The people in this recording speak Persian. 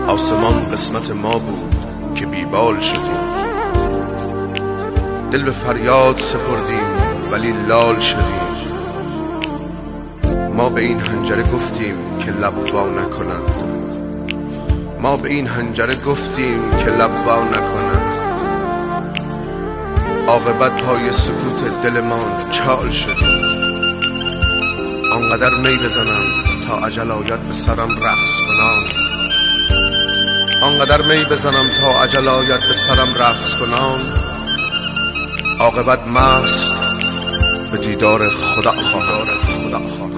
آسمان قسمت ما بود که بیبال شدیم، دل به فریاد سپردیم ولی لال شدیم. ما به این حنجره گفتیم که لب وا نکند، ما به این حنجره گفتیم که لب وا نکند. عاقبت پای سکوت دلمان چال شدیم. آنقدر می بزنم تا اجل آید به سرم رقص کنان، آنقدر می بزنم تا اجل آید به سرم رقص کنان. عاقبت مست به دیدار خدا خواهم.